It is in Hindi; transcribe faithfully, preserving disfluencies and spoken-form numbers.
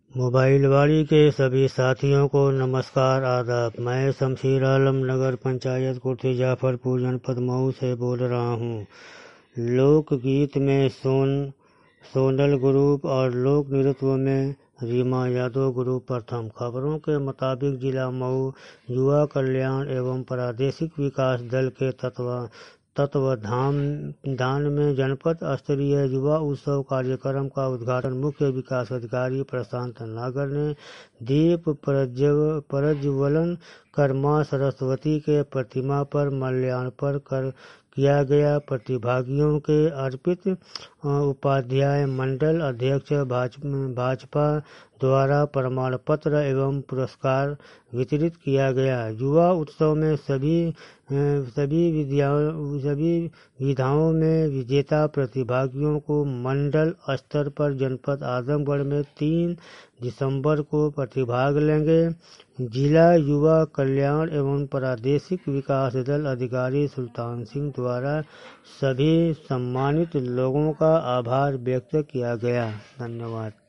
मोबाइलवाड़ी के सभी साथियों को नमस्कार आदाब। मैं शमशीर आलम नगर पंचायत कुर्सी जाफरपुर जनपद मऊ से बोल रहा हूँ। लोकगीत में सोन सोनल ग्रुप और लोक नृत्य में रीमा यादव ग्रुप प्रथम। खबरों के मुताबिक जिला मऊ युवा कल्याण एवं प्रादेशिक विकास दल के तत्व तत्वाधान में जनपद स्तरीय युवा उत्सव कार्यक्रम का उद्घाटन मुख्य विकास अधिकारी प्रशांत नागर ने दीप प्रज्वलन कर मां सरस्वती के प्रतिमा पर माल्यार्पण कर किया गया। प्रतिभागियों के अर्पित उपाध्याय मंडल अध्यक्ष भाजपा द्वारा प्रमाण पत्र एवं पुरस्कार वितरित किया गया। युवा उत्सव में सभी सभी विधाओं सभी विधाओं में विजेता प्रतिभागियों को मंडल स्तर पर जनपद आजमगढ़ में तीन दिसंबर को प्रतिभाग लेंगे। जिला युवा कल्याण एवं प्रादेशिक विकास दल अधिकारी सुल्तान सिंह द्वारा सभी सम्मानित लोगों का आभार व्यक्त किया गया। धन्यवाद।